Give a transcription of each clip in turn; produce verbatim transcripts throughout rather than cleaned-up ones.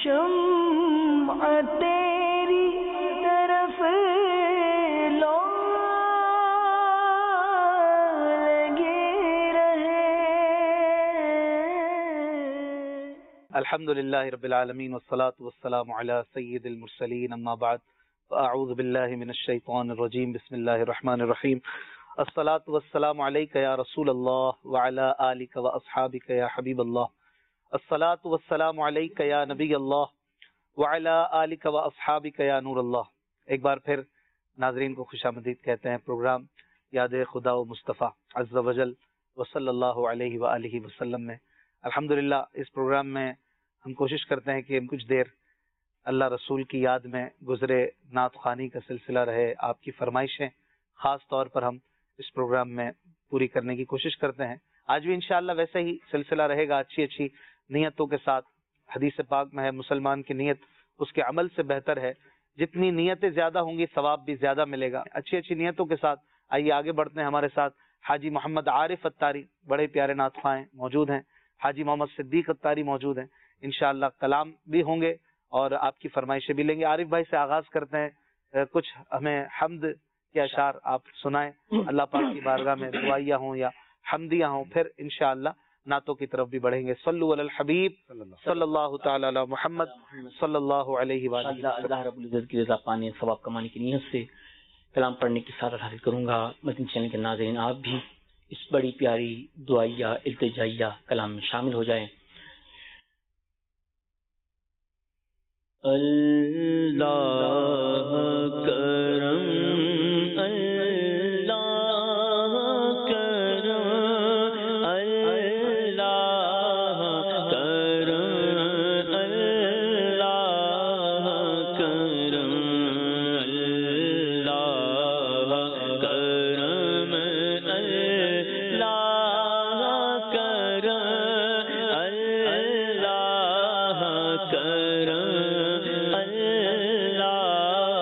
شمع تیری طرف لو لگے رہے. الحمد للہ رب العالمین والصلاة والسلام علی سید المرسلین، اما بعد فاعوذ باللہ من الشیطان الرجیم، بسم اللہ الرحمن الرحیم. الصلاة والسلام علیک یا رسول اللہ وعلی آلک واصحابک یا حبیب اللہ. الصلاة والسلام علیک یا نبی اللہ وعلی آلک واصحابک یا نور اللہ. ایک بار پھر ناظرین کو خوش آمدید کہتے ہیں پروگرام یاد خدا و مصطفیٰ عز و جل وصلی اللہ علیہ وآلہ وسلم میں. الحمدللہ اس پروگرام میں ہم کوشش کرتے ہیں کہ کچھ دیر اللہ رسول کی یاد میں گزرے، نعت خوانی کا سلسلہ رہے، آپ کی فرمائشیں خاص طور پر ہم اس پروگرام میں پوری کرنے کی کوشش کرتے ہیں. آج بھی انشاءاللہ ویسے ہی سلسلہ رہے گا، اچھی اچھی نیتوں کے ساتھ. حدیث پاک میں ہے مسلمان کی نیت اس کے عمل سے بہتر ہے. جتنی نیتیں زیادہ ہوں گی ثواب بھی زیادہ ملے گا. اچھی اچھی نیتوں کے ساتھ آئیے آگے بڑھتے ہیں. ہمارے ساتھ حاجی محمد عارف اتاری بڑے پیارے نعت خواں موجود ہیں، حاجی محمد صدیق اتاری موجود ہیں. انشاءاللہ کلام بھی ہوں گے اور آپ کی فرمائشیں بھی لیں گے. عارف بھائی سے آغاز کرتے ہیں، کچھ ہمیں حمد کے اشعار آپ سنائیں، اللہ پاک کی بارگاہ میں دعائیہ ہوں یا حمدیہ ہوں، پھر انشاءاللہ نعتوں کی طرف بھی بڑھیں گے. صلو علی الحبیب صلی اللہ تعالی علی محمد صلی اللہ علیہ وآلہ وسلم. اللہ رب العزت کی رضا پانے، ثواب کمانے کی نیت سے کلام پڑھنے کی سعادت حاصل کروں گا. مدنی چینل کے ناظرین آپ بھی اس بڑی پیاری دعائیہ التجائیہ کلام میں شامل ہو جائیں. اللہ کرم اللہ کرم اللہ کرم اللہ کرم اللہ کرم اللہ کرم اللہ کرم اللہ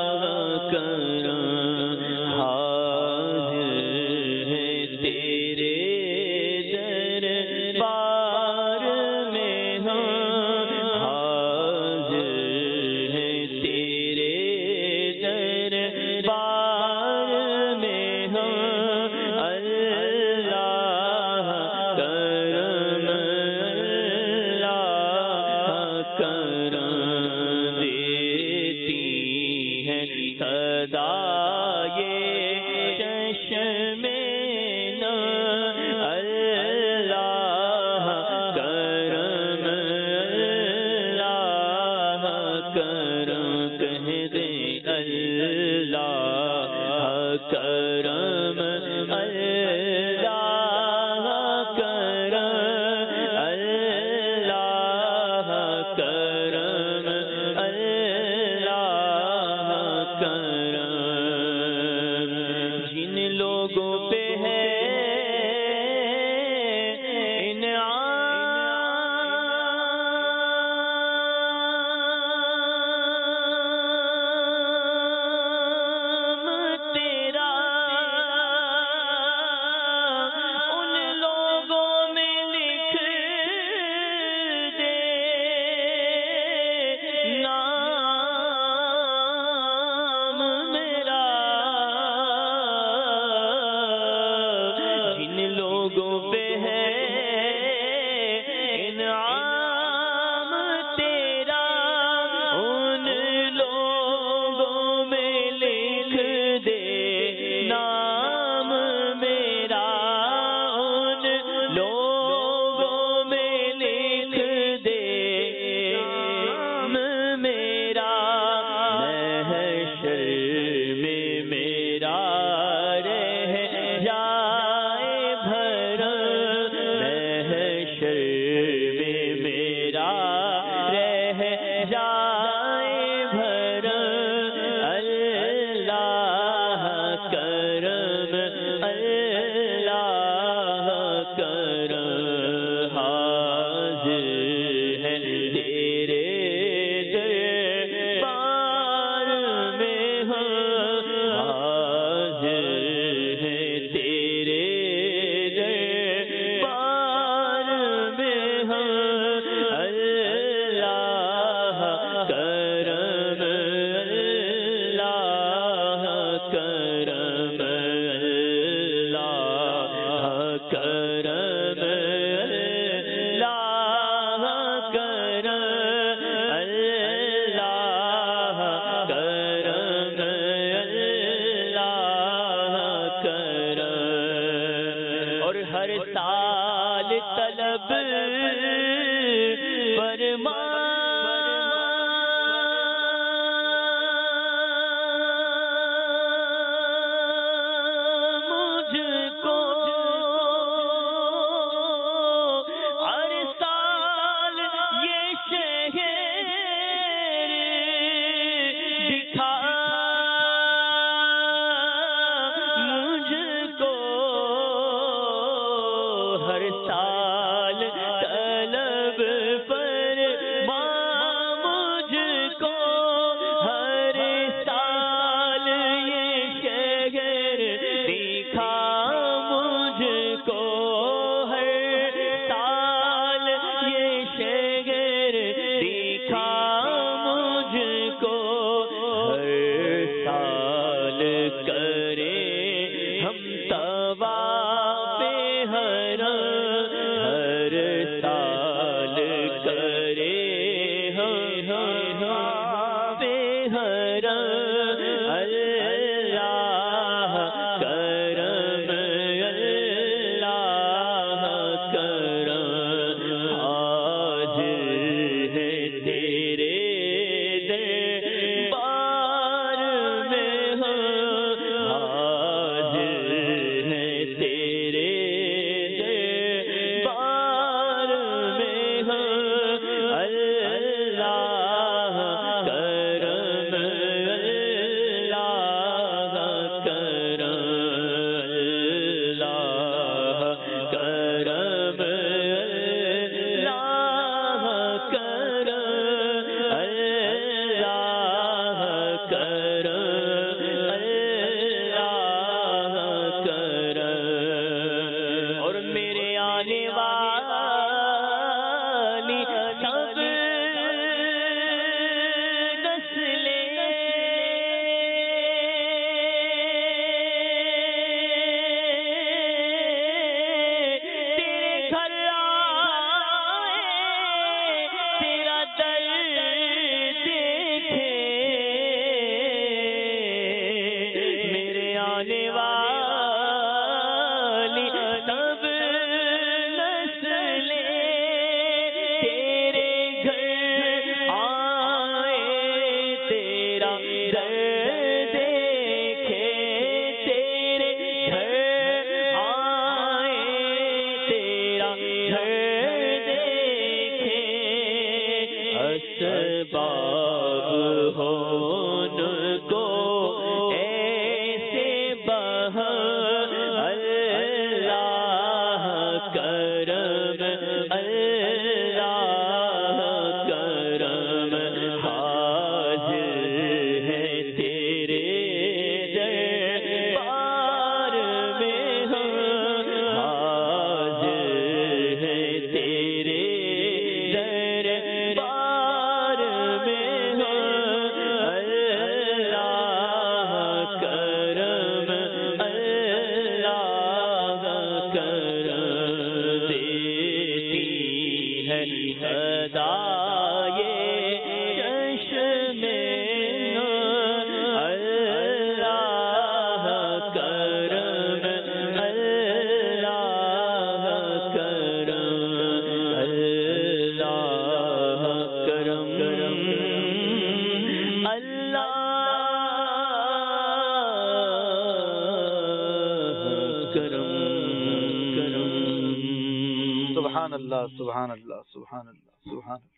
سبحان اللہ سبحان اللہ سبحان اللہ سبحان اللہ.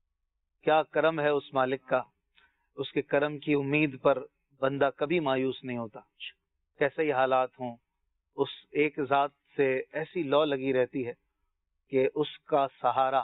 کیا کرم ہے اس مالک کا، اس کے کرم کی امید پر بندہ کبھی مایوس نہیں ہوتا. کیسے ہی حالات ہوں، اس ایک ذات سے ایسی لو لگی رہتی ہے کہ اس کا سہارا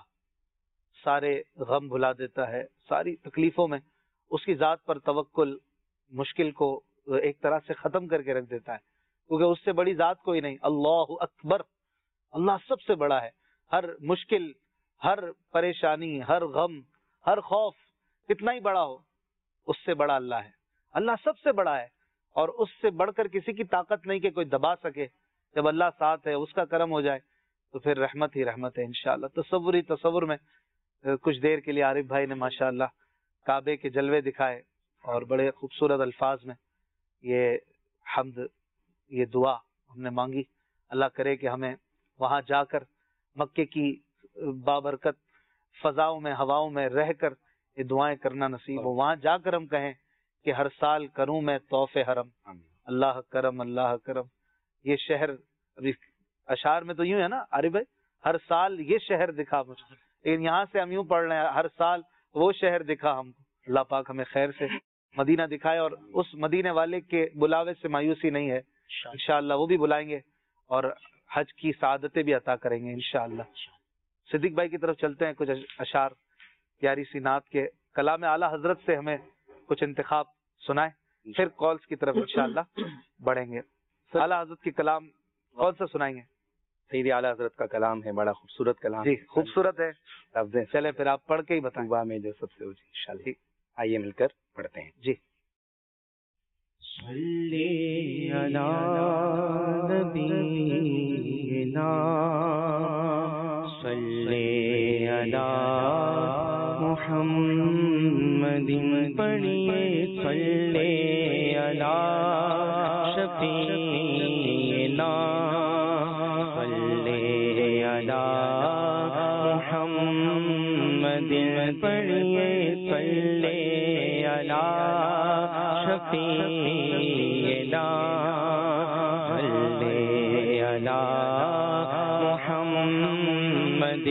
سارے غم بھلا دیتا ہے. ساری تکلیفوں میں اس کی ذات پر توکل مشکل کو ایک طرح سے ختم کر کے رکھ دیتا ہے، کیونکہ اس سے بڑی ذات کوئی نہیں. اللہ اکبر، اللہ سب سے بڑا ہے. ہر مشکل، ہر پریشانی، ہر غم، ہر خوف کتنا ہی بڑا ہو، اس سے بڑا اللہ ہے. اللہ سب سے بڑا ہے اور اس سے بڑھ کر کسی کی طاقت نہیں کہ کوئی دبا سکے. جب اللہ ساتھ ہے، اس کا کرم ہو جائے تو پھر رحمت ہی رحمت ہے انشاءاللہ. تصور ہی تصور میں کچھ دیر کے لیے عارف بھائی نے ماشاءاللہ کعبے کے جلوے دکھائے اور بڑے خوبصورت الفاظ میں یہ حمد، یہ دعا ہم نے مانگی. اللہ کرے کہ ہمیں وہاں جا کر مکے کی بابرکت فضاؤں میں ہواؤں میں رہ کر یہ دعائیں کرنا نصیب ہو، وہاں جا کر ہم کہیں کہ ہر سال کروں میں طوف حرم، اللہ کرم اللہ کرم. یہ شہر ابھی اشعار میں تو یوں ہے نا عارف بھائی، ہر سال یہ شہر دکھا مجھ کو، لیکن یہاں سے ہم یوں پڑھ رہے ہیں ہر سال وہ شہر دکھا ہم کو. اللہ پاک ہمیں خیر سے مدینہ دکھائے، اور اس مدینے والے کے بلاوے سے مایوسی نہیں ہے، انشاءاللہ وہ بھی بلائیں گے اور حج کی سعادتیں بھی عطا کریں گے انشاءاللہ. صدیق بھائی کی طرف چلتے ہیں، کچھ اشعار پیاری سی نعت کے کلام اعلیٰ حضرت سے ہمیں کچھ انتخاب سنائیں، پھر کالز کی طرف انشاءاللہ بڑھیں گے. اعلیٰ حضرت کی کلام کون سا سنائیں گے؟ سیدی اعلیٰ حضرت کا کلام ہے، بڑا خوبصورت کلام. جی خوبصورت ہے، لفظیں چلے پھر آپ پڑھ کے ہی بتائیں. صبح میں جو سب سے اونچی انشاءاللہ. آئیے مل کر پڑھتے ہیں. جی. صلی علی نبینا صلی علی محمد پڑھیے صلی علی شفیعنا صلی علی محمد پڑھیے صلی علی شفیعنا صلی علی محمد.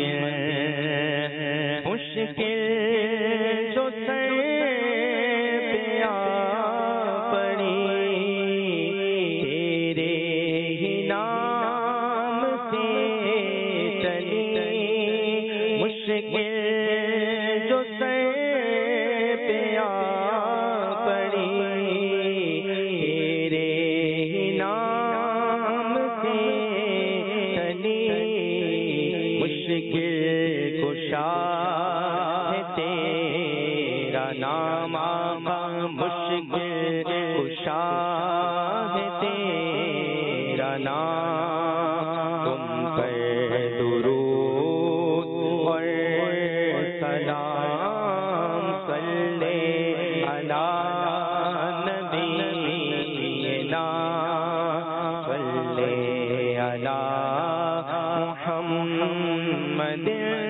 مشکل جو سر پہ آ پڑی تیرے ہی نام سے چلی، مشکل جو سر پہ آ پڑی تیرے ہی نام سے چلی، مشکل کشا ہے تیرا نام آقا، مشکل کشا ہے تیرا نام. تم پر درود اور سلام صلی علی نبینا صلی علی محمد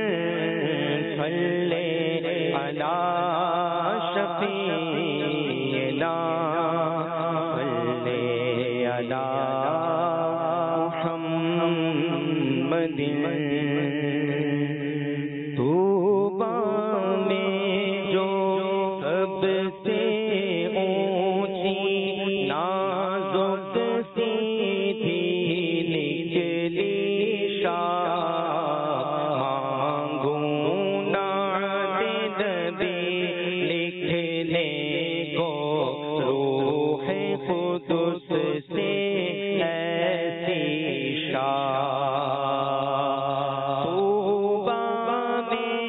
صلی علی شفیعنا صلی علی محمد. طوبیٰ میں جو سب سے اونچی نازک سی تھی نکلی شاخ، مانگوں نعت نبی لکھنے کو روح قدس سے ایسی شاخ. طوبیٰ میں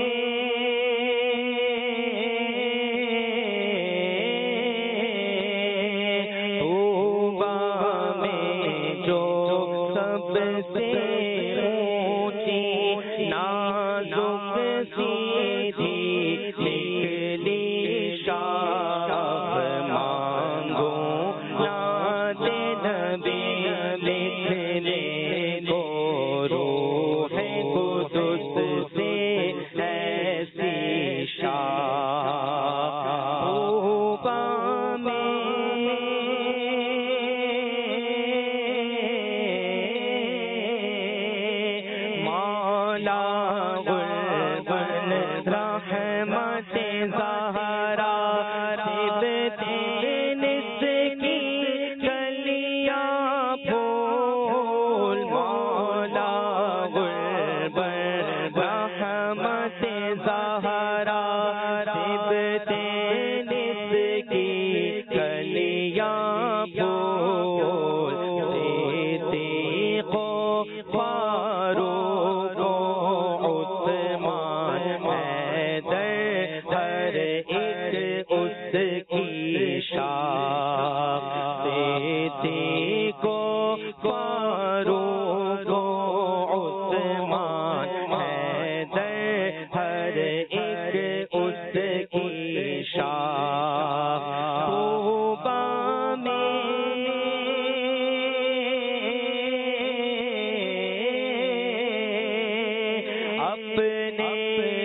طوبیٰ میں جو سب سے اونچی نازک سی تھی نکلی شاخ، مانگو نعت نبی لکھنے کو روح قدس سے ایسی شاخ. طوبیٰ میں مولا غلبن رحمت زہرا طبت نس کی کلیاں پھول، مولا غلبن رحمت زہرا طبت نس کی کلیاں پھول، صدیق و فاروق و عثمان حیدر ہر ایک اس کی شاخ، صدیق و فاروق و عثمان حیدر ہر ایک اس کی شاخ. طوبیٰ میں اپنے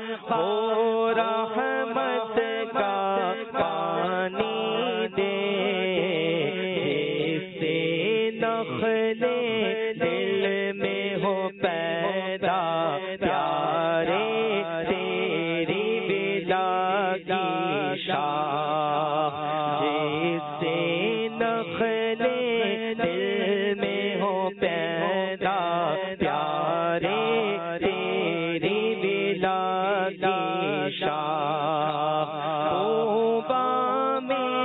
وہ رحمت کا پانی دے جس سے نخلے دل میں ہو پیدا پیارے تیری بلا کی شاخ جس سے نخلے دل میں ہو پیدا پیارے تیری بلا کی شاخ توبہ میں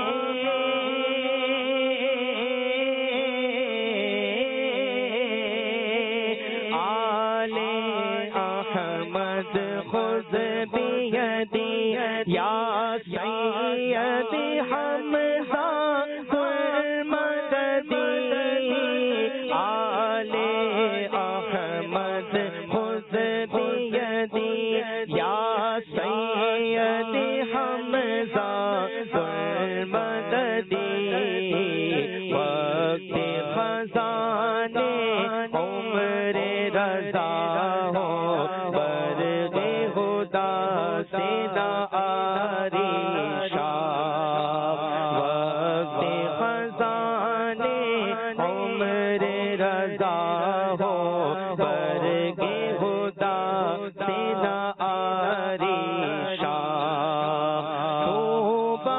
آل احمد خذ بیدی یا سید حمزہ کل مددی آل احمد خذ بیدی یا سید حمزہ کل مددی وقت خزانے عمر رضا ہو برق خدا سے نہ آری شاہ وقت خزانے عمر رضا ہو برق خدا سے نہ آری شاہ توبہ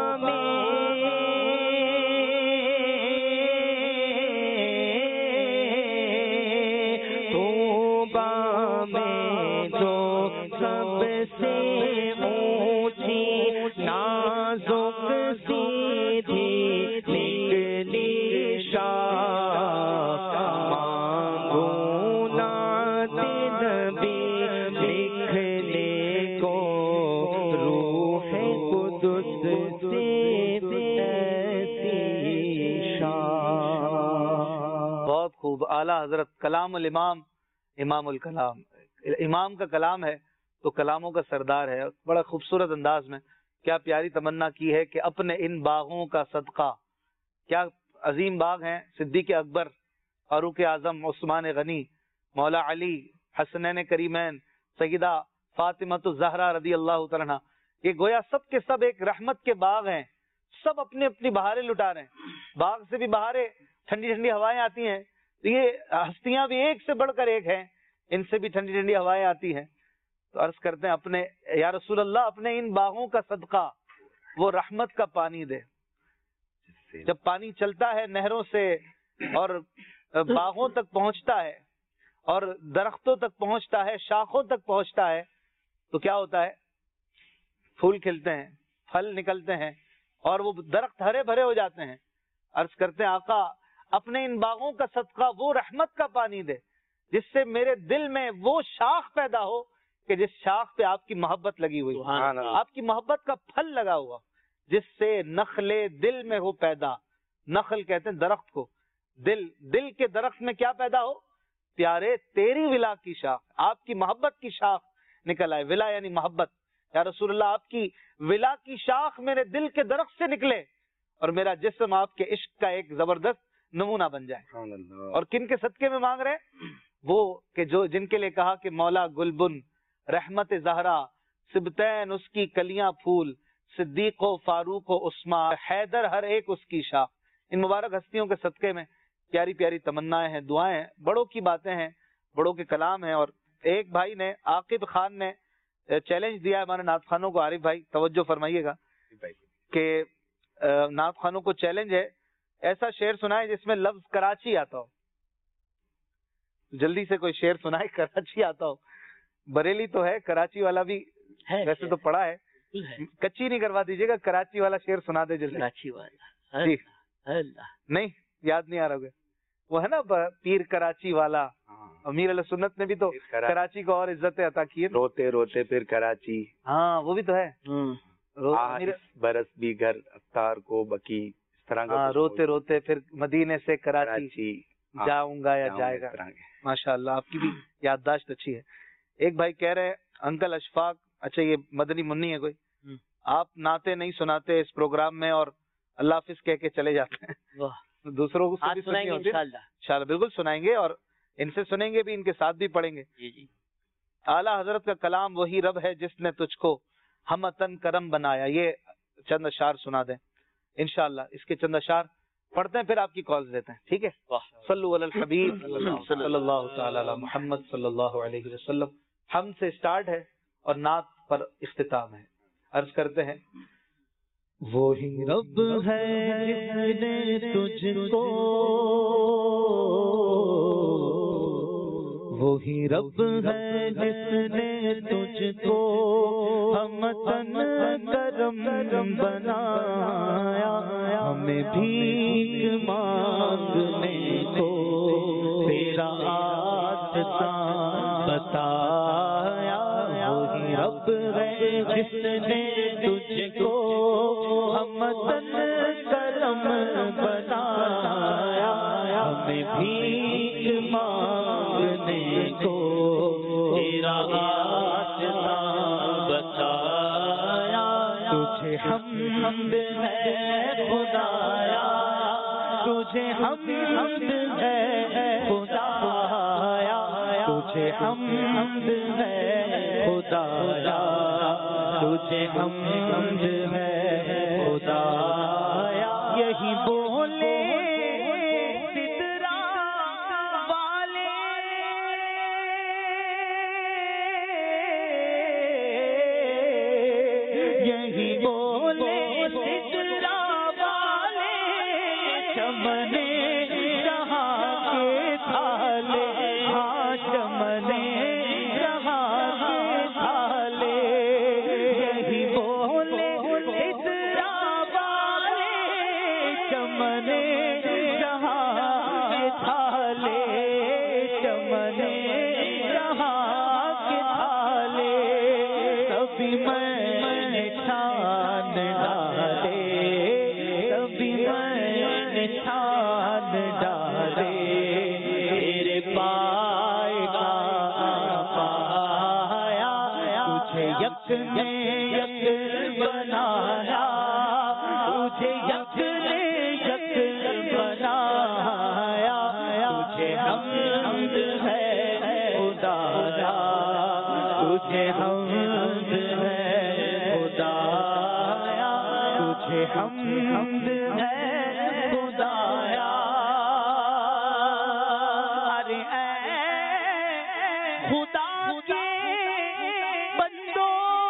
توبہ میں جو سب سے اونچی نازک سیدھی نکلی شاخ مانگو نعت نبی لکھنے کو روح قدس سے ایسی شاخ. بہت خوب. اعلیٰ حضرت کلام الامام امام الکلام. امام کا کلام ہے تو کلاموں کا سردار ہے. بڑا خوبصورت انداز میں کیا پیاری تمنا کی ہے کہ اپنے ان باغوں کا صدقہ. کیا عظیم باغ ہیں. صدیق اکبر، فاروق اعظم، عثمان غنی، مولا علی، حسنین کریمین، سیدہ فاطمہ الزہرا رضی اللہ تعالیٰ عنہا. یہ گویا سب کے سب ایک رحمت کے باغ ہیں. سب اپنی اپنی بہاریں لٹا رہے ہیں. باغ سے بھی بہاریں، ٹھنڈی ٹھنڈی ہوائیں آتی ہیں. تو یہ ہستیاں بھی ایک سے بڑھ کر ایک ہیں. ان سے بھی ٹھنڈی ٹھنڈی ہوائیں آتی ہیں. تو عرض کرتے ہیں اپنے یا رسول اللہ اپنے ان باغوں کا صدقہ وہ رحمت کا پانی دے. جب پانی چلتا ہے نہروں سے اور باغوں تک پہنچتا ہے اور درختوں تک پہنچتا ہے، شاخوں تک پہنچتا ہے، تو کیا ہوتا ہے؟ پھول کھلتے ہیں، پھل نکلتے ہیں اور وہ درخت ہرے بھرے ہو جاتے ہیں. عرض کرتے ہیں آقا اپنے ان باغوں کا صدقہ وہ رحمت کا پانی دے جس سے میرے دل میں وہ شاخ پیدا ہو کہ جس شاخ پہ آپ کی محبت لگی ہوئی، آپ کی محبت کا پھل لگا ہوا، جس سے نخل دل میں ہو پیدا. نخل کہتے ہیں درخت کو. دل دل کے درخت میں کیا پیدا ہو؟ پیارے تیری ولا کی شاخ، آپ کی محبت کی شاخ نکل آئے. ولا یعنی محبت. یا رسول اللہ آپ کی ولا کی شاخ میرے دل کے درخت سے نکلے اور میرا جسم آپ کے عشق کا ایک زبردست نمونہ بن جائے. اور کن کے صدقے میں مانگ رہے ہیں؟ وہ کہ جو جن کے لیے کہا کہ مولا گلبن، رحمت زہرا، سبتین اس کی کلیاں پھول، صدیق و فاروق و عثمان، حیدر ہر ایک اس کی شاخ. ان مبارک ہستیوں کے صدقے میں پیاری پیاری تمنائیں ہیں، دعائیں ہیں، بڑوں کی باتیں ہیں، بڑوں کے کلام ہیں. اور ایک بھائی نے، عاقب خان نے چیلنج دیا ہے ہمارے نعت خوانوں کو. عارف بھائی توجہ فرمائیے گا کہ نعت خوانوں کو چیلنج ہے، ایسا شعر سنائے جس میں لفظ کراچی آتا ہو. جلدی سے کوئی شعر سنائے کراچی آتا ہو. بریلی تو ہے، کراچی والا بھی ویسے تو پڑھا ہے. کچی نہیں کروا دیجیے گا، کراچی والا شعر سنا دے جلدی. کراچی والا جی نہیں یاد نہیں آ رہا. وہ ہے نا پیر کراچی والا. امیر علیہ سنت نے بھی تو کراچی کو اور عزت عطا کی ہے. روتے روتے پھر کراچی. ہاں وہ بھی تو ہے. برس بھی گھر افطار کو بکی، اس طرح کا. روتے روتے پھر مدینے سے کراچی جاؤں گا یا جائے گا. ماشاء اللہ آپ کی بھی یادداشت اچھی ہے. ایک بھائی کہہ رہے ہیں انکل اشفاق، اچھا یہ مدنی منی ہے کوئی، آپ نعتیں نہیں سناتے اس پروگرام میں اور اللہ حافظ کہہ کے چلے جاتے ہیں. دوسروں کو انشاءاللہ بالکل سنائیں گے اور ان سے سنیں گے بھی، ان کے ساتھ بھی پڑھیں گے. اعلیٰ حضرت کا کلام وہی رب ہے جس نے تجھ کو ہمتن کرم بنایا. یہ چند اشعار سنا دیں انشاءاللہ. اس کے چند اشعار پڑھتے ہیں پھر آپ کی کالز لیتے ہیں. ٹھیک ہے. صلو علی الحبیب صلی اللہ تعالی علی محمد صلی اللہ علیہ وسلم. ہم سے اسٹارٹ ہے اور نعت پر اختتام ہے. عرض کرتے ہیں وہی رب ہے جس نے تجھ کو وہی رب ہے جس نے تجھ کو ہمتن کرم بنایا. ہمیں بھیک مانگنے کو تیرا راستہ بتایا. وہی رب ہے جس نے تجھ کو ہمتن کرم بنایا. ہمیں بھیک مانگنے کو تیرا راستہ بتایا. تجھے حمد ہے خدایا, تجھے حمد ہے خدایا, تجھے حمد ہے خدایا, تجھے حمد ہے خدایا. یہی بولے سدرا والے, یہی بولے سدرا والے, چمنے جہاں کے تھالے, ہاں چمنے جہاں کے تھالے. یہی بولے سدرا والے, چمنے جہاں کے تھالے, چمنے جہاں کے تھالے. کبھی میں چھان ڈالے, کبھی میں چھان ڈالے, تیرے پائے کا پایا. تجھے یک نے یک بنایا, تجھے یک نے یک بنایا. تجھے حمد ہے خدایا, تجھے حمد ہے خدایا, تجھے حمد ہے خدایا. ارے اے خدا کے بندو,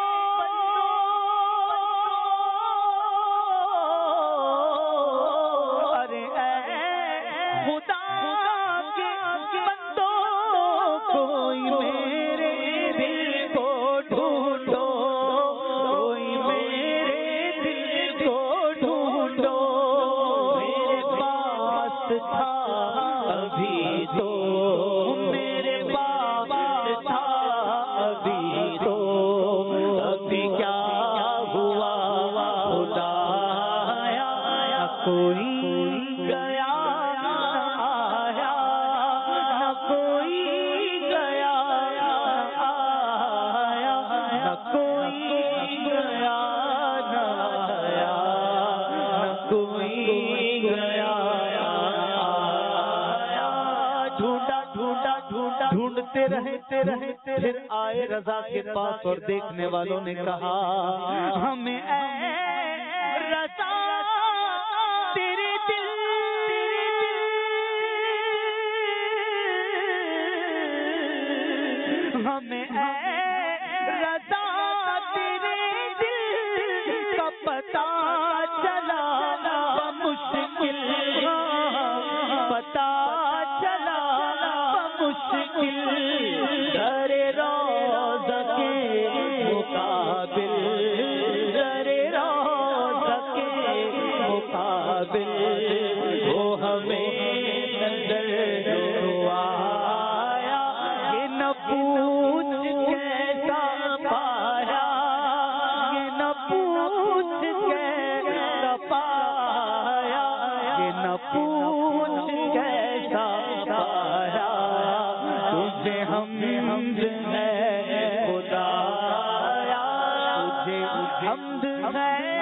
ارے اے خدا کے بندو, کوئی میرے دل کو ڈھونڈو, کوئی میرے دل کو ڈھونڈو. میرے پاس تھا ابھی تو, میرے پاس تھا ابھی تو, ابھی کیا ہوا خدایا. نہ کوئی گیا نہ آیا, نہ کوئی گیا نہ آیا, نہ کوئی گیا نہ آیا, نہ کوئی گیا نہ آیا. ڈھونڈا ڈھونڈا ڈھونڈا ڈھونڈتے رہتے رہتے پھر آئے رضا کے پاس اور دیکھنے والوں نے کہا ہمیں اے رضا تیرے دل, ہمیں اے رضا تیرے دل کا پتہ چلا بمشکل, پتہ چلا بمشکل. در روضہ کے مقابل, در روضہ کے مقابل, وہ ہمیں نظر آیا. یہ نہ پوچھ کیسا پایا, یہ نہ پوچھ کیسا پایا, یہ نہ پوچھ کیسا پایا. تجھے حمد ہے خدایا, تجھے حمد ہے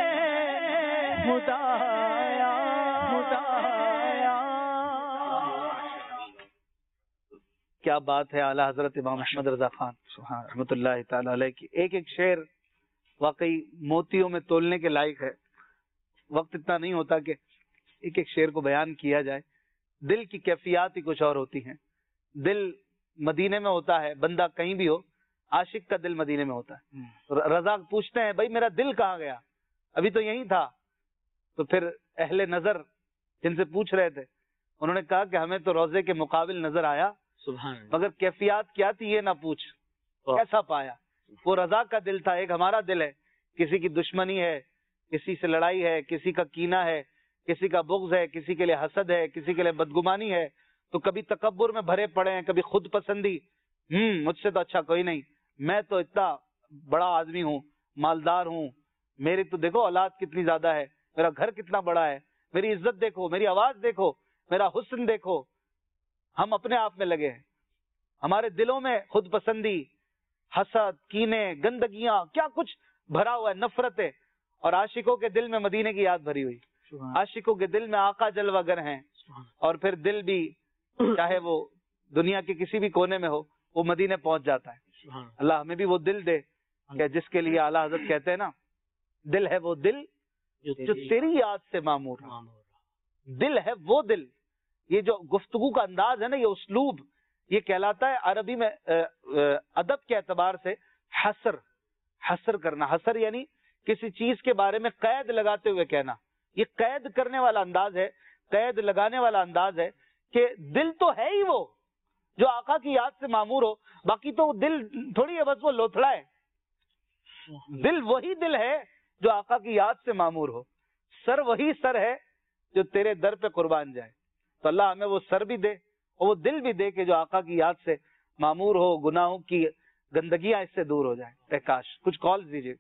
خدایا خدایا. کیا بات ہے اعلیٰ حضرت امام احمد رضا خان رحمۃ اللہ تعالی علیہ کی ایک ایک شعر واقعی موتیوں میں تولنے کے لائق ہے. وقت اتنا نہیں ہوتا کہ ایک ایک شعر کو بیان کیا جائے. دل کی کیفیات ہی کچھ اور ہوتی ہیں. دل مدینے میں ہوتا ہے، بندہ کہیں بھی ہو، عاشق کا دل مدینے میں ہوتا ہے. رضا پوچھتے ہیں بھائی میرا دل کہاں گیا؟ ابھی تو یہی تھا. تو پھر اہل نظر جن سے پوچھ رہے تھے انہوں نے کہا کہ ہمیں تو روزے کے مقابل نظر آیا، سبحان مگر کیفیات کیا تھی یہ نہ پوچھ. کیسا پایا؟ وہ رضا کا دل تھا. ایک ہمارا دل ہے، کسی کی دشمنی ہے، کسی سے لڑائی ہے، کسی کا کینہ ہے، کسی کا بغض ہے، کسی کے لیے حسد ہے، کسی کے لیے بدگمانی ہے. تو کبھی تکبر میں بھرے پڑے ہیں، کبھی خود پسندی، ہم مجھ سے تو اچھا کوئی نہیں، میں تو اتنا بڑا آدمی ہوں، مالدار ہوں، میری تو دیکھو اولاد کتنی زیادہ ہے، میرا گھر کتنا بڑا ہے، میری عزت دیکھو، میری آواز دیکھو، میرا حسن دیکھو. ہم اپنے آپ میں لگے ہیں. ہمارے دلوں میں خود پسندی، حسد، کینے، گندگیاں، کیا کچھ بھرا ہوا ہے، نفرتیں. اور عاشقوں کے دل میں مدینے کی یاد بھری ہوئی. عاشقوں کے دل میں آقا جلوہ گر ہیں. اور پھر دل بھی چاہے وہ دنیا کے کسی بھی کونے میں ہو، وہ مدینے پہنچ جاتا ہے. اللہ ہمیں بھی وہ دل دے کہ جس کے لیے اعلیٰ حضرت کہتے ہیں نا، دل ہے وہ دل جو تیری یاد سے معمور ہے. دل ہے وہ دل. یہ جو گفتگو کا انداز ہے نا، یہ اسلوب، یہ کہلاتا ہے عربی میں ادب کے اعتبار سے حسر. حسر کرنا، حسر یعنی کسی چیز کے بارے میں قید لگاتے ہوئے کہنا. یہ قید کرنے والا انداز ہے، قید لگانے والا انداز ہے کہ دل تو ہے ہی وہ جو آقا کی یاد سے معمور ہو. باقی تو دل تھوڑی ہے، بس وہ لوتھڑا ہے. دل وہی دل ہے جو آقا کی یاد سے معمور ہو. سر وہی سر ہے جو تیرے در پہ قربان جائے. تو اللہ ہمیں وہ سر بھی دے اور وہ دل بھی دے کہ جو آقا کی یاد سے معمور ہو، گناہوں کی گندگیاں اس سے دور ہو جائیں. کاش کچھ کال دیجیے.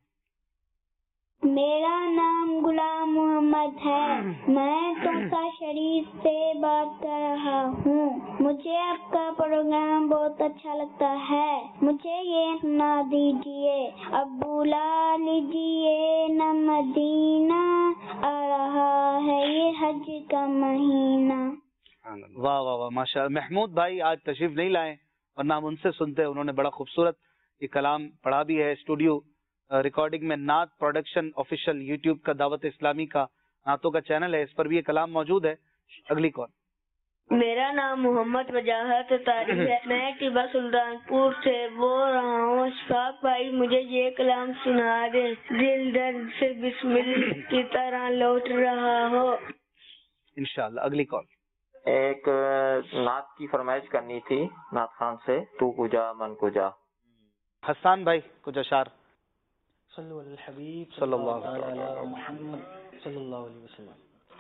میرا نام غلام محمد ہے. میں توسا شریف سے بات کر رہا ہوں. مجھے آپ کا پروگرام بہت اچھا لگتا ہے. مجھے یہ سنا دیجیے، اب بلا لیجیے نہ مدینہ، آ رہا ہے یہ حج کا مہینہ. واہ واہ واہ، ماشاء اللہ. محمود بھائی آج تشریف نہیں لائے ورنہ ہم ان سے سنتے. انہوں نے بڑا خوبصورت یہ کلام پڑھا بھی ہے. اسٹوڈیو ریکارڈنگ میں نعت پروڈکشن آفیشیل یوٹیوب کا دعوت اسلامی کا نعتوں کا چینل ہے، اس پر بھی یہ کلام موجود ہے. اگلی کال. میرا نام محمد وجاہت طارق ہے. میں ٹیبا سلطان پور سے بول رہا ہوں. اشفاق بھائی مجھے یہ کلام سنا دیں. دل درد سے بسمل کی طرح لوٹ رہا ہو. انشاءاللہ. اگلی کال. ایک نعت کی فرمائش کرنی تھی نعت خان سے. تو کجا من کجا. حسان بھائی کچھ اشعار. صلو علی الحبیب صلی اللہ علیہ محمد صلی اللہ علیہ وسلم.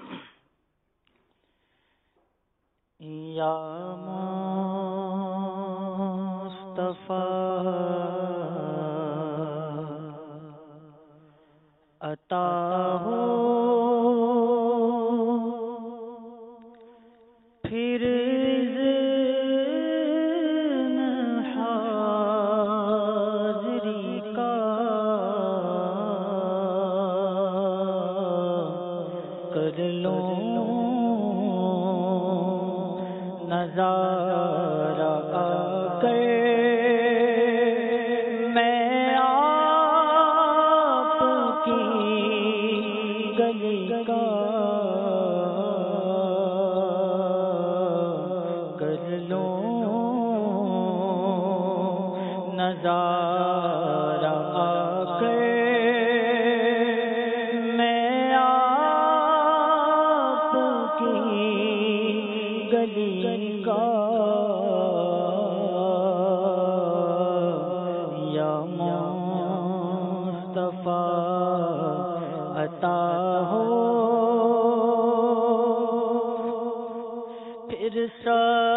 یا مصطفیٰ عطا ہو پھر نظارہ آ کر میں آپ کی گلی کا کر لوں نظارہ آ کر میں آپ کی گلی کا. یا مصطفیٰ عطا ہو پھر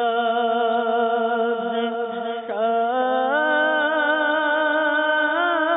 سب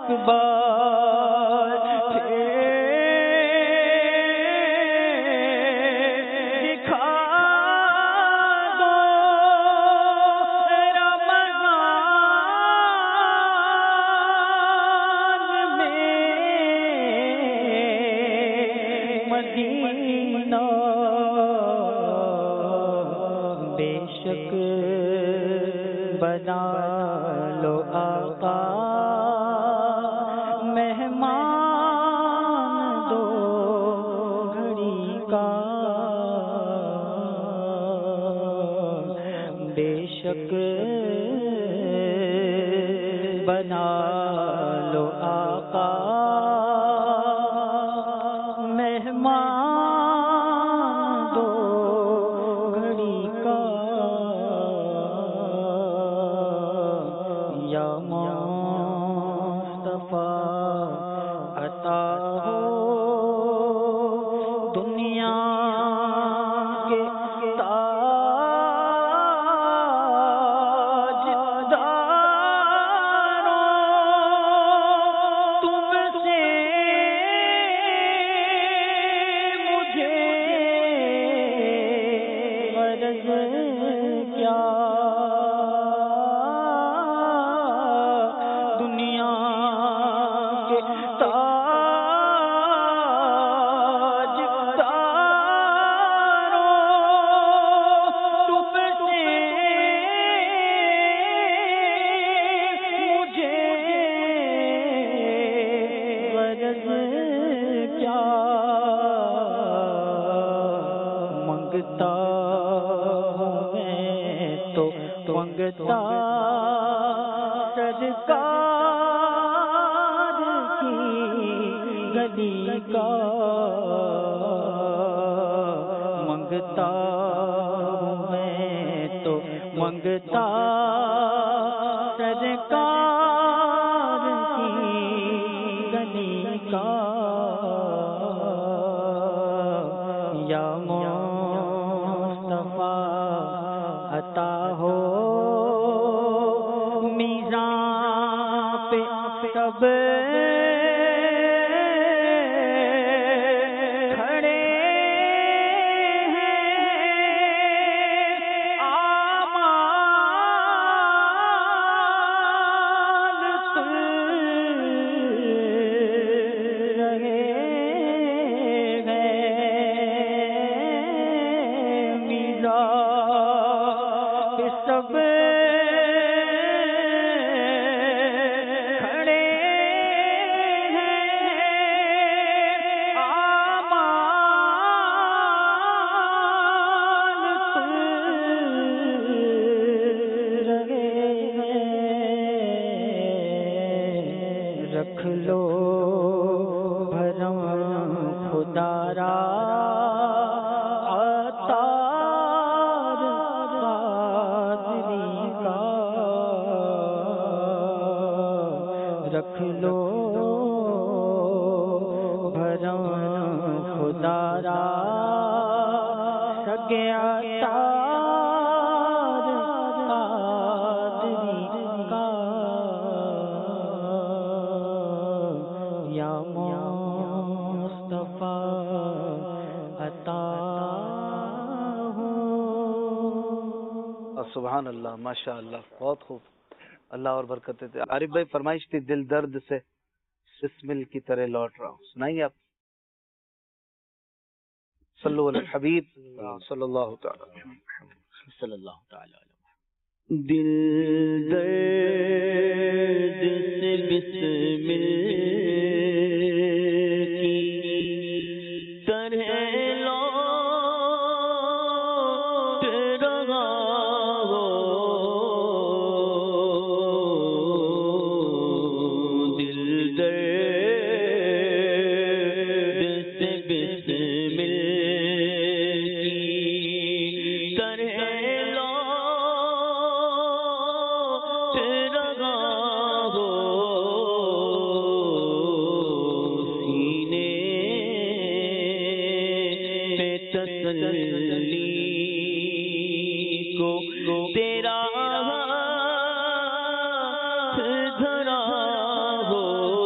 بار دکھا دو رمضان میں مدینہ بے شک بنا لو آقا مہمان دو گھڑی کا بے شک بنا لو آقا مہمان دو گھڑی کا یا مصطفیٰ عطا ہو دنیا کے تاج داروں تم سے مجھے غرض کیا دنیا کے تاج داروں تم سے مجھے غرض کیا منگتا ہوں میں تو منگتا سرکار کی گلی کا منگتا ہوں میں تو منگتا سرکار کی گلی کا یا مصطفیٰ عطا ہو میزان پہ سب کھڑے ہیں آمال تل رہے ہیں میزان پہ سب رکھ لو بھرم خدا را عطار قادری کا رکھ لو بھرم خدا را سگے عطار قادری کا یا مصطفیٰ عطا ہو. سبحان اللہ، ماشاء اللہ، بہت خوب، اللہ اور برکت دے. عارف بھائی فرمائش تھی دل درد سے بسمل کی طرح لوٹ رہا ہوں، سنائیے آپ. صلو علی الحبیب صلی اللہ تعالی صلی اللہ تعالی علیہ دل درد سے بسمل کی طرح لوٹ رہا ہو. دل درد سے بسمل کی طرح لوٹ رہا ہو. سینے پہ تسلی کو تیرا ہاتھ دھرا ہو.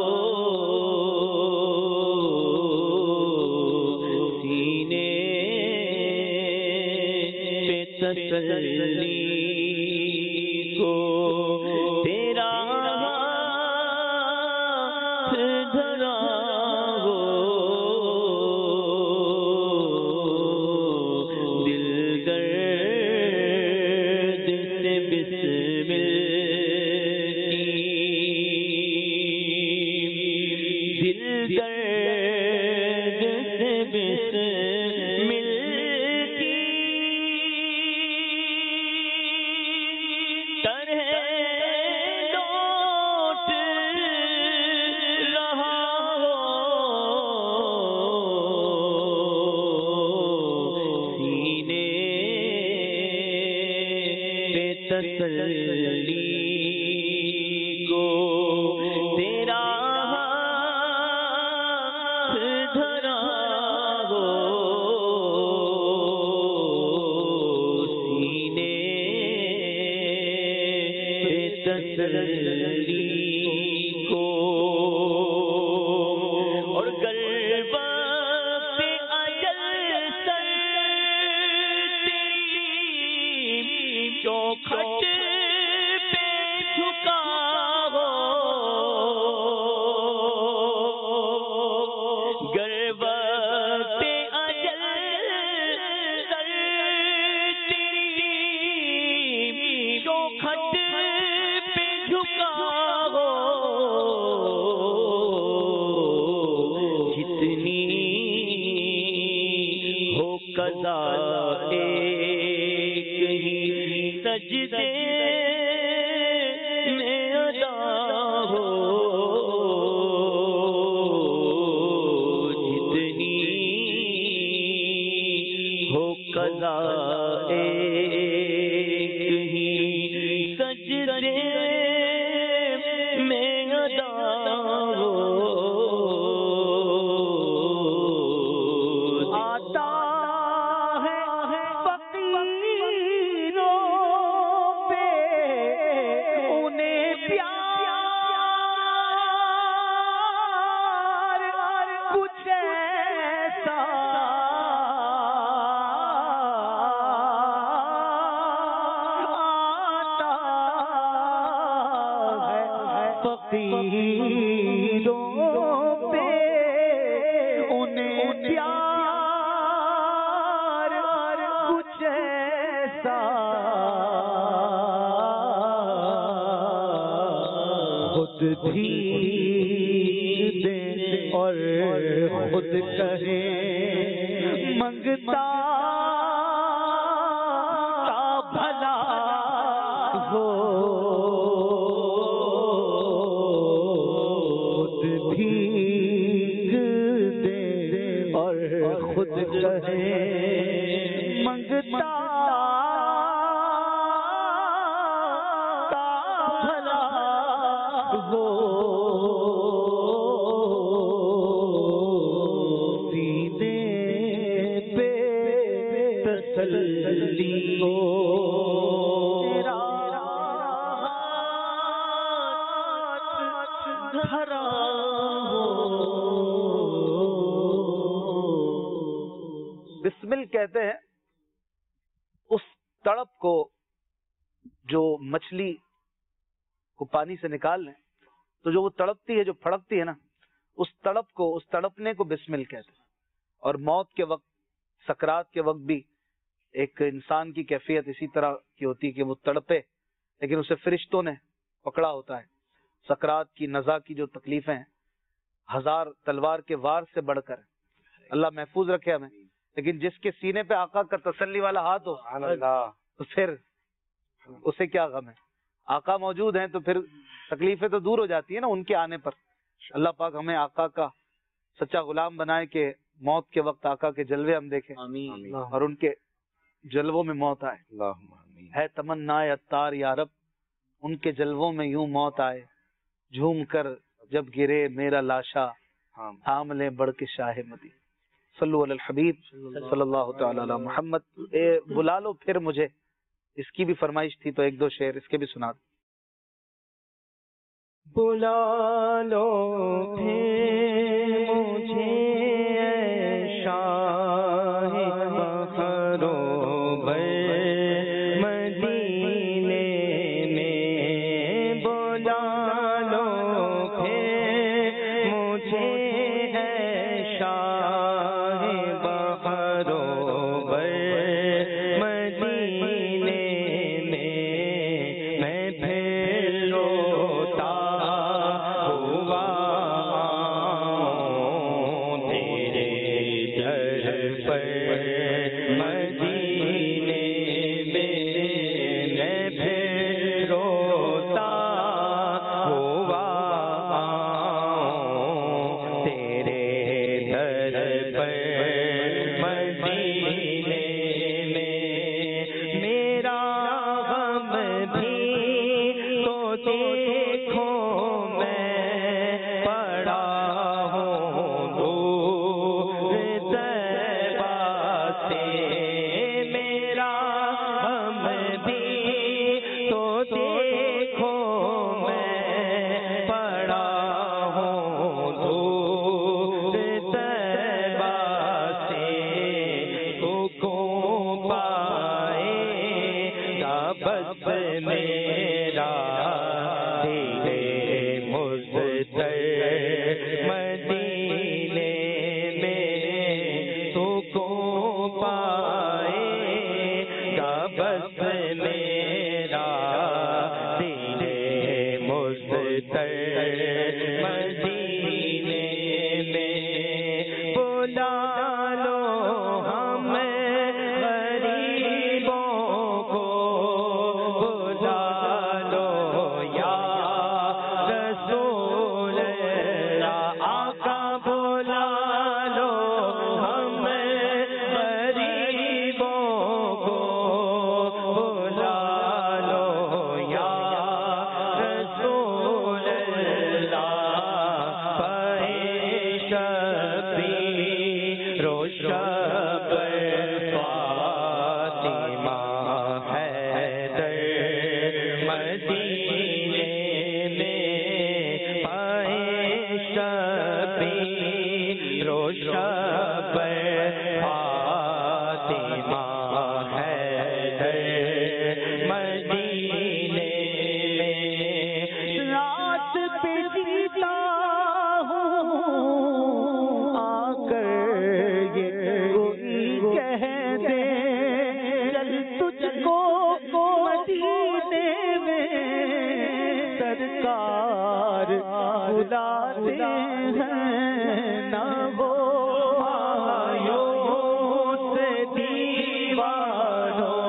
تسلی کو تیرا ہاتھ دھرا ہو دل گرد سے بسمل دل گرد سے بسمل کی طرح لوٹ رہا ہو سینے پہ تسلی کو تیرا ہاتھ دھرا ہو سینے پہ تسلی کو اور گلب پہ اجل سر تیری چوکھٹ پہ جھکا ہو گلب پہ اجل سر تیری چوکھٹ پہ جھکا ہو جتنی ہو قضا ایک ہی سجدے میں ادا ہو جتنی ہو قضا ایک ہی سجدے میں ادا ہو آتا ہے فقیروں پہ انہیں پیار کچھ ایسا آتا ہے فقیروں پہ انہیں پیار کچھ ایسا خود بھیج دے اور خود کہے منگتا کا بھلا ہو خود بھیج دے اور خود کہے منگتا کا بھلا ہو سینے پہ تسلی ہو تیرا ہاتھ دھرا ہو بسمل کہتے ہیں اس تڑپ کو جو مچھلی کو پانی سے نکال لیں تو جو وہ تڑپتی ہے جو پھڑکتی ہے نا اس تڑپ کو اس تڑپنے کو بسمل کہتے ہیں. اور موت کے وقت سکرات کے وقت بھی ایک انسان کی کیفیت اسی طرح کی ہوتی ہے کہ وہ تڑپے لیکن اسے فرشتوں نے پکڑا ہوتا ہے. سکرات کی نزا کی جو تکلیفیں ہیں ہزار تلوار کے وار سے بڑھ کر اللہ محفوظ رکھے ہمیں. لیکن جس کے سینے پہ آقا کا تسلی والا ہاتھ ہو تو پھر اسے کیا غم ہے. آقا موجود ہیں تو پھر تکلیفیں تو دور ہو جاتی ہیں نا ان کے آنے پر. اللہ پاک ہمیں آقا کا سچا غلام بنائے کہ موت کے وقت آقا کے جلوے ہم دیکھیں آمین. اور ان کے جلووں میں موت آئے. ہے تمنا عطار یا رب ان کے جلووں میں یوں موت آئے جھوم کر جب گرے میرا لاشا تھام لیں بڑھ کے شاہ مدی. صلو علی الحبیب صلی اللہ تعالی علی محمد. اے بلا لو پھر مجھے اس کی بھی فرمائش تھی تو ایک دو شعر اس کے بھی سنا دو. بلا لو پھر مجھے شاہ بخرو بے شب فاطمہ حیدر مدینے میں پائے شبیر و شب فاطمہ حیدر مدینے میں رات پہ جیتا ہوں آ کر یہ کوئی کہہ دے چل تجھ کو مدینے میں سرکار بلاتے ہیں نہ وہ مایوس دیوانوں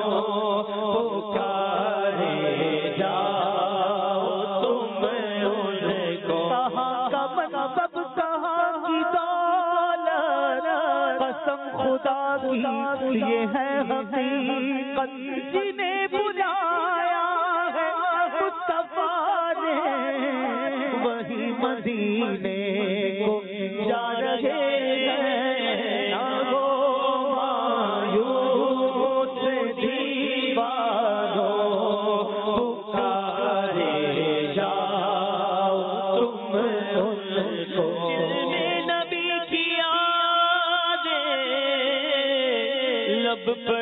پکارے جاؤ تم ان کو کہاں کا مذہب کہاں کی دولت قسم خدا کی یہ ہے حقیقت جنہیں بلایا ہے مصطفیٰ نے وہی مدینے کو جا رہے ہیں نہ وہ مایوس دیوانوں پکارے جاؤ تم ان کو نبی کی یادیں لب پر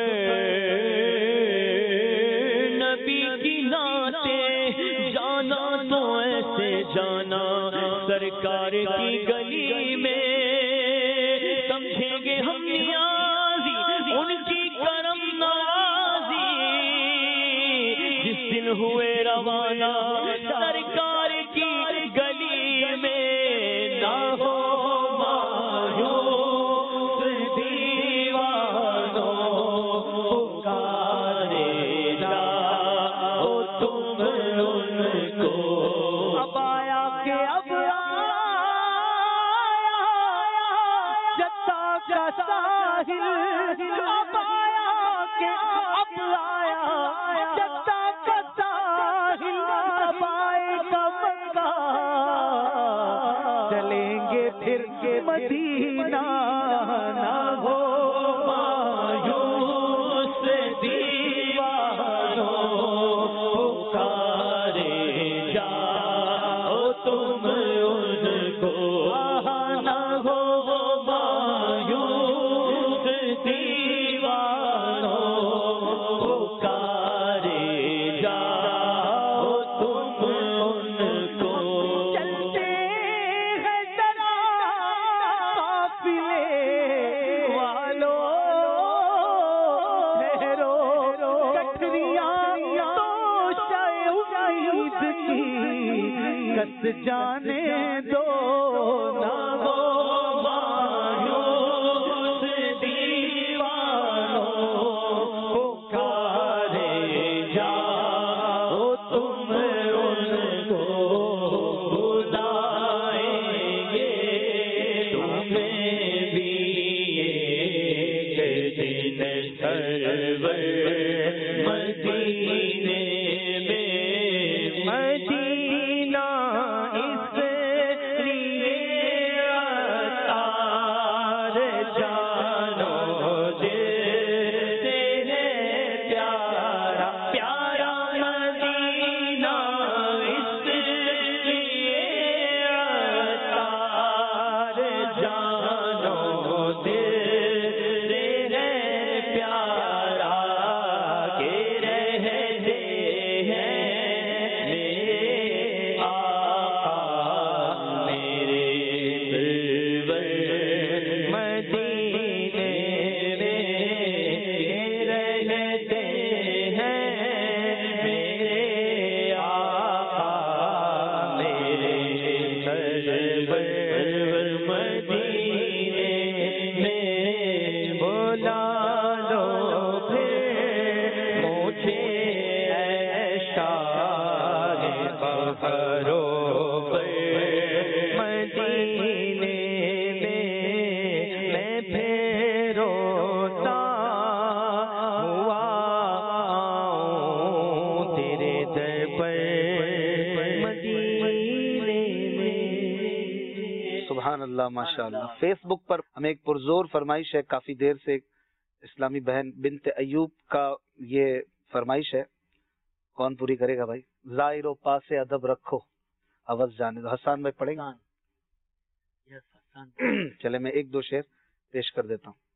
نبی کی نعتیں جانا تو ایسے جانا سرکار کی گلی میں سمجھیں گے ہم نیازی ان کی کرم نوازی جس دن ہوئے روانہ سرکار کی گلی میں نہ ہو مایوس دیوانوں پکارے جاؤ تم ان کو اب آیا کہ اب آیا جدہ کا ساحل اب آیا کہ اب آیا جدہ کا ساحل اب آئے گا مکہ چلیں گے پھر کے مدینہ نہ ہو مایوس دیوانوں پکارے جاؤ تم ان کو نہ ہو مایوس دیوانوں پکارے جاؤ تم ان کو چلتے ہیں ذرا قافلے والوں ٹھہرو کٹھریاں تو شاید کی کس جانے دو نہ ہو مایوس دیوانوں پکارے جاؤ تم ان کو بلائیں گے تمہیں بھی ایک دن سرور مدینے میں مدینہ اس لیے عطار جانو دیتے ہیں پیارا پیارا مدینہ اس لیے عطار جانو دیتے ہیں پیارا سبحان اللہ ماشاء اللہ. فیس بک پر ہمیں ایک پرزور فرمائش ہے کافی دیر سے, ایک اسلامی بہن بنت ایوب کا یہ فرمائش ہے, کون پوری کرے گا بھائی؟ ظاہر و پاس ادب رکھو عوض جانے دو. حسان بھائی پڑھیں گے؟ چلے میں ایک دو شعر پیش کر دیتا ہوں.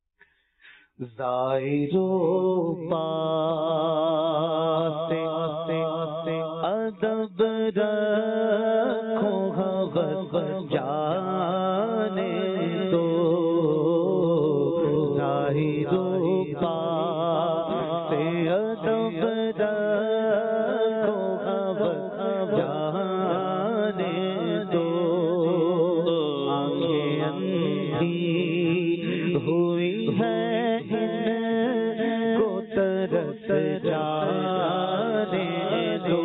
ظاہر و پاس ادب رکھو عوض جانے دو. ظاہر و پاس ادب رکھو عوض جانے دو. آنکھیں اندھی ہوئی ہے کو ترس جانے دو.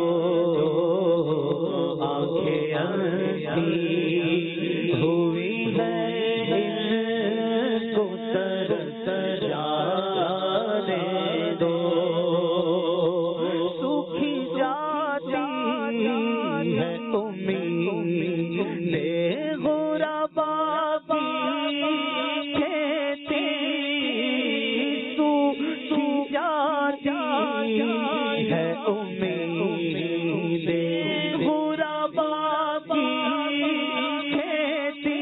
آنکھیں اندھی ہوئی ہے کو ترس جانے دو. سوکھی جاتی ہے امید غربا کی کھیتی. سوکھی جاتی ہے امید غربا کی کھیتی.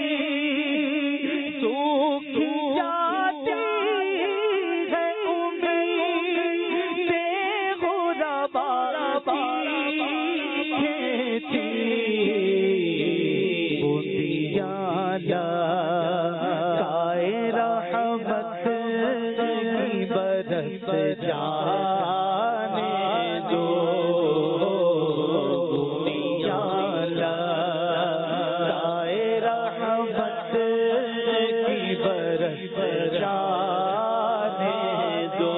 سوکھی جاتی ہے امید غربا کی کھیتی. لائے رحمت کی برس جانے دو. دنیا لائے رحمت کی برس جانے دو.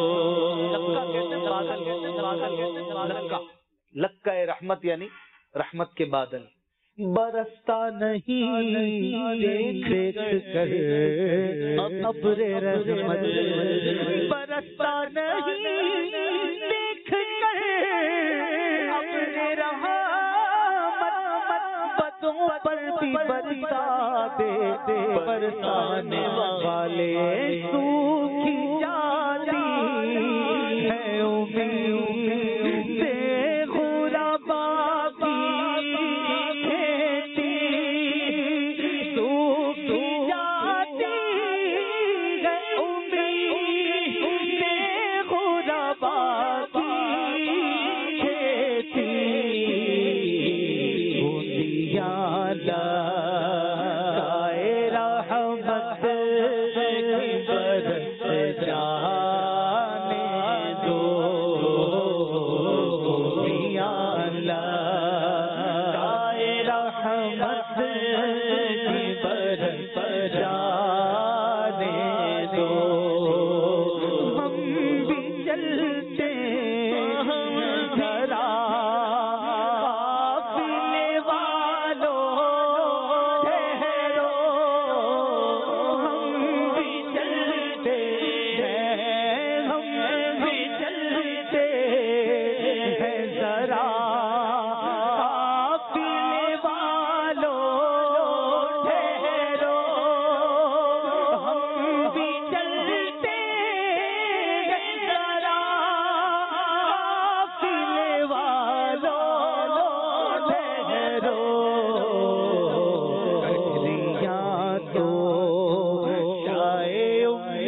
لکا رحمت یعنی رحمت کے بادل. برستا نہیں دیکھ کر ابر رحمت. برستا نہیں دیکھ کر ابر رحمت. بدوں پر بھی برسا دے برسانے والے. سوکھی جاتی ہے امید غربا کی کھیتی. سوکھی جاتی ہے امید غربا کی کھیتی. بوندیا لائے رحمت کی برس جانے دو. بوندیا لائے رحمت کی برس جانے دو. ہم بھی چلتے ذرا قافلے والوں ٹھہرو. ہم بھی چلتے ہیں ہم بھی چلتے ہیں ذرا قافلے والوں ٹھہرو. ہم بھی چلتے ہیں ذرا قافلے والوں ٹھہرو. کٹریاں تو شائے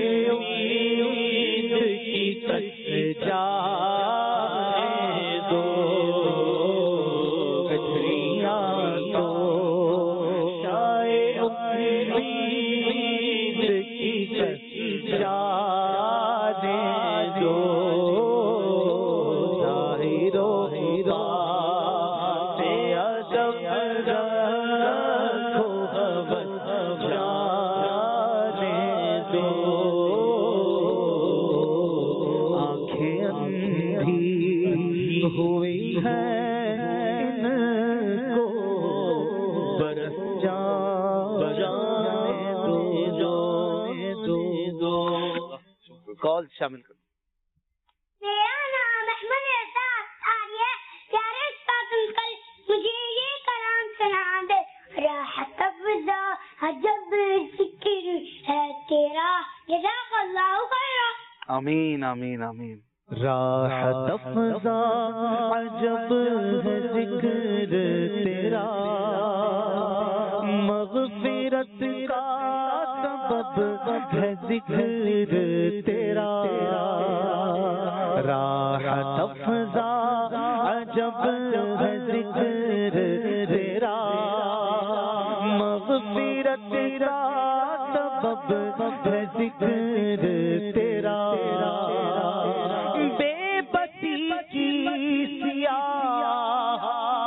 امید کی کٹ جانے دو. کٹریاں تو شائے امید کی کٹ جانے دو. ظاہر و پاس ادب رکھو عوض جانے دو. آنکھیں اندھی ہوئی ہیں ان کو برس جانے دو. کال شامل کر. میرا نام احمد احساس آریہ. پیارے استاد انکل مجھے یہ کلام سنا دے. راحت فضا عجب ذکر ہے تیرا جزاک اللہ خیرا. آمین آمین آمین. راحت افزا عجب ہے ذکر تیرا مغفرت کا سبب ہے ذکر تیرا. راحت افزا عجب ہے ذکر تیرا مغفرت کا سبب ہے ذکر تیرا. بے بسی کی سیاہ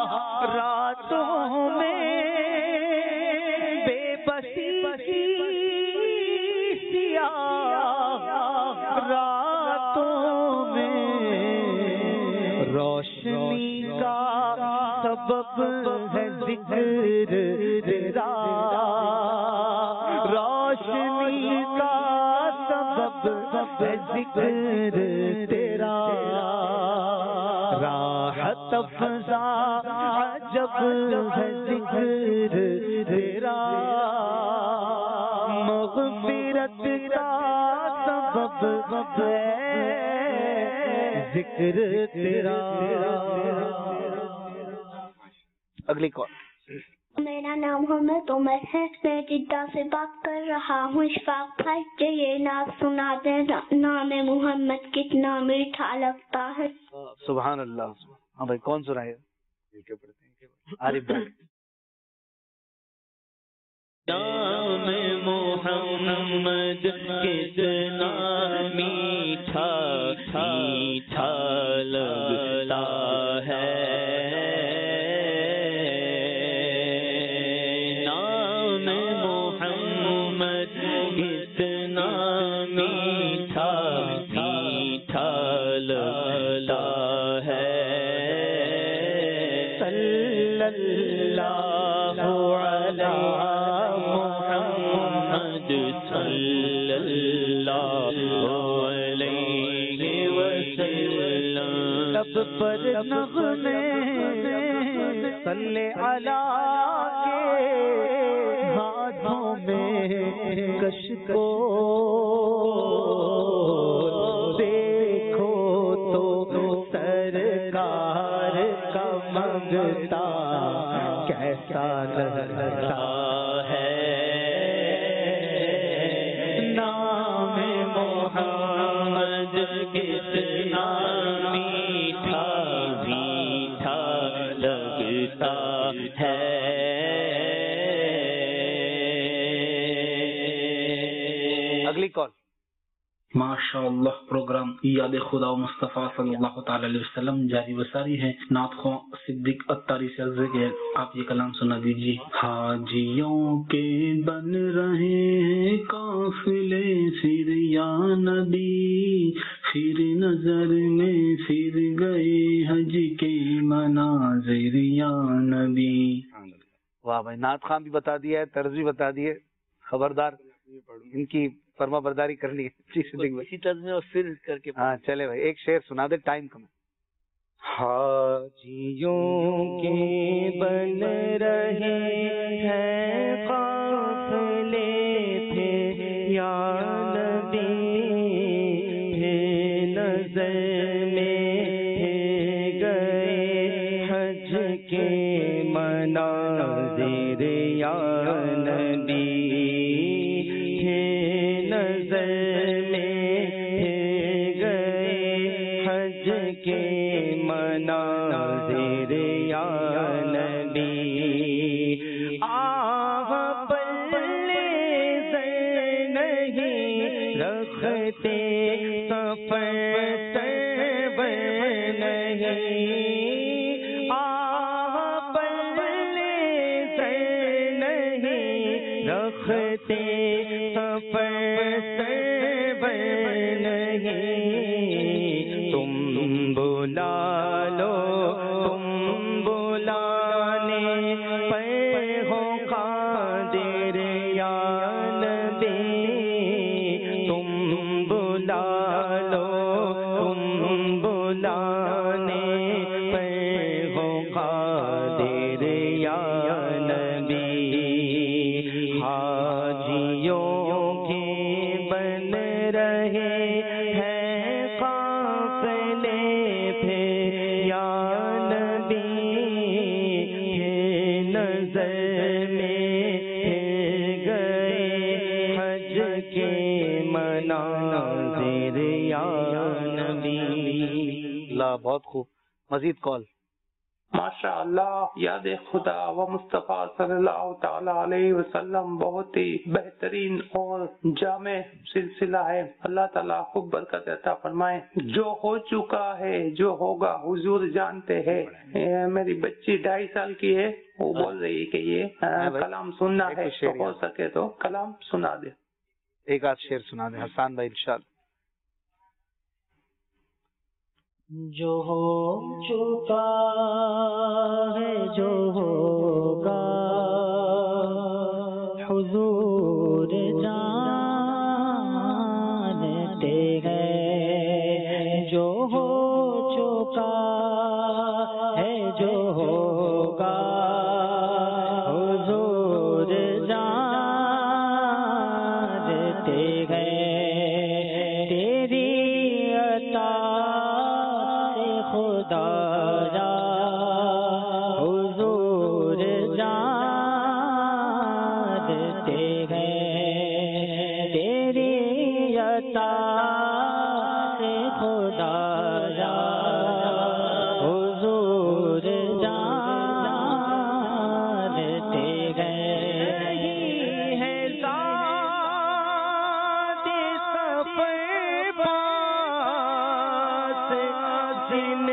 راتوں میں بے بسی کی سیاہ راتوں میں روشنی کا سبب ہے ذکر تیرا. روشنی کا سبب ہے ذکر تیرا. راحت افزا عجب ہے ذکر تیرا مغفرت کا سبب ہے ذکر تیرا. اگلی کال. میرا نام محمد عمر ہے. میں جدہ سے بات کر رہا ہوں. اشفاق بھائی جو یہ نعت سنا دیں نام محمد کتنا میٹھا لگتا ہے. سبحان اللہ. ہاں بھائی کون سنائے گا؟ عارف بھائی. نام محمد کتنا میٹھا میٹھا لگتا ہے. نام محمد کتنا میٹھا میٹھا لگتا ہے. صلی اللہ علیہ محمد صلی اللہ علیہ وسلم. لب پر نغمے صلی اللہ کے ہاتھوں میں کشکو دیکھو تو سرکار کا منگتا کیسا لگتا ہے. نام محمد کتنا میٹھا میٹھا لگتا ہے. اگلی کال. ماشاء اللہ. پروگرام یاد خدا و مصطفیٰ صلی اللہ تعالی علیہ وسلم جاری وساری ہے. نعت خواں صدیق اتاری سے عرض ہے آپ یہ کلام سنا دیجیے. حاجیوں کے بن رہے ہیں قافلے پھر یا نبی پھر نظر میں پھر گئے حج کے مناظر یا نبی. واہ بھائی. نعت خان بھی بتا دیا ہے, طرز بھی بتا دیے. خبردار ان کی فرما برداری کرنی ہے. اسی طرز میں اور پھر کر کے ہاں چلے بھائی ایک شعر سنا دے, ٹائم کم ہے. حاجیوں کے بن رہے ہیں قافلے تھے یا نبی ہے نظر میں گئے حج کے مناظر یا نبی مناظر یا نبی. آہ پلے زر نہیں رکھتے سفر سرور نہیں. آہ پلے زر نہیں رکھتے سفر سرور نہیں. تم بلا لو تم بلانے پہ ہو قادر یا نبی. تم بلا لو تم بلانے پہ ہو قادر یا نبی. ناظر یا نبی. اللہ بہت خوب. مزید کال. ماشاء اللہ یاد خدا و مصطفیٰ صلی اللہ تعالی علیہ وسلم بہت ہی بہترین اور جامع سلسلہ ہے. اللہ تعالیٰ خوب برکت عطا فرمائے. جو ہو چکا ہے جو ہوگا حضور جانتے ہیں. میری بچی ڈھائی سال کی ہے, وہ بول رہی ہے کہ یہ کلام سننا ہے, تو ہو سکے تو کلام سنا دے. ایک آدھ شعر سنا دیں حسان بھائی انشاءاللہ. جو ہو چکا ہے جو ہوگا حضور جانتے ہیں. جو ہو چکا ہے جو ہوگا حضور جانتے ہیں. تیری عطا خدایا حضور جانتے ہیں. تیری عطا سے خدایا حضور جانتے ہیں. ہے ذات سفر پاس جن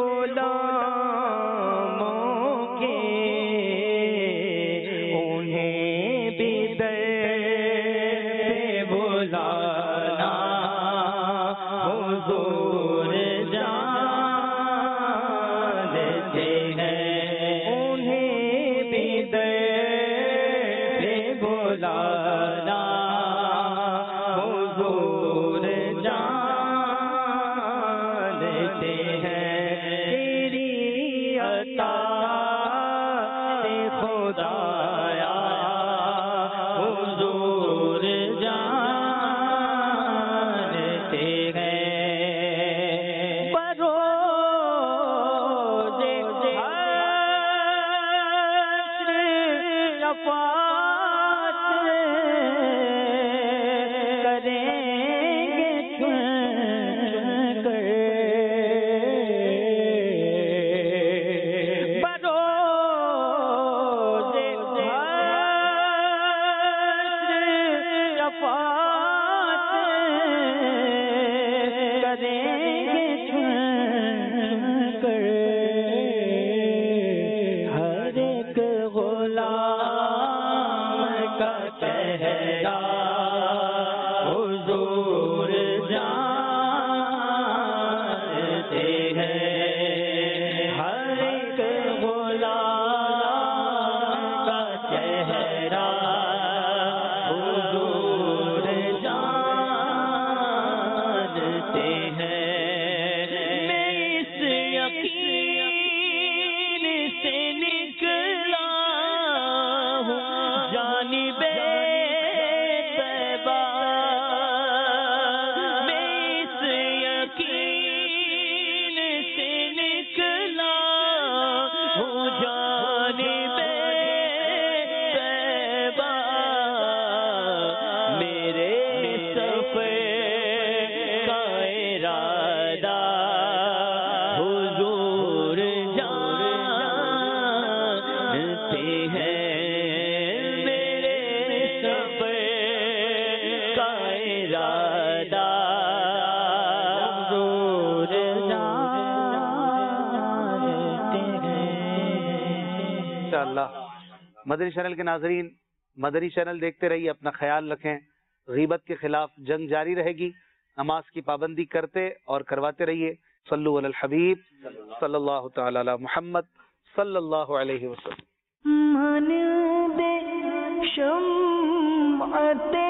غلاموں کے انہیں بھی در پہ بلانا حضور جانتے ہیں. انہیں بھی در پہ بلانا حضور جانتے ہیں. تیری عطا سے خدایا حضور جانتے ہیں. بروز حشر شفاعت کریں گے چن کر. بروز حشر شفاعت کریں گے چن کر. ہر ایک غلام کا چہرہ حضور جانتے ہیں. ہر ایک غلام کا چہرہ حضور جانتے ہیں. میں اس یقین سے نکلا ہوں جانب طیبہ. میں اس یقین سے نکلا ہوں جانب طیبہ. میرے سفر کا ارادہ حضور جانتے ہیں. میرے سفر کا ارادہ حضور جانتے ہیں. انشاءاللہ. مدری چینل کے ناظرین, مدری چینل دیکھتے رہیے, اپنا خیال رکھیں. غیبت کے خلاف جنگ جاری رہے گی. نماز کی پابندی کرتے اور کرواتے رہیے. صلو علی الحبیب صلی اللہ تعالی علی محمد صلی اللہ علیہ وسلم. من دے شمعت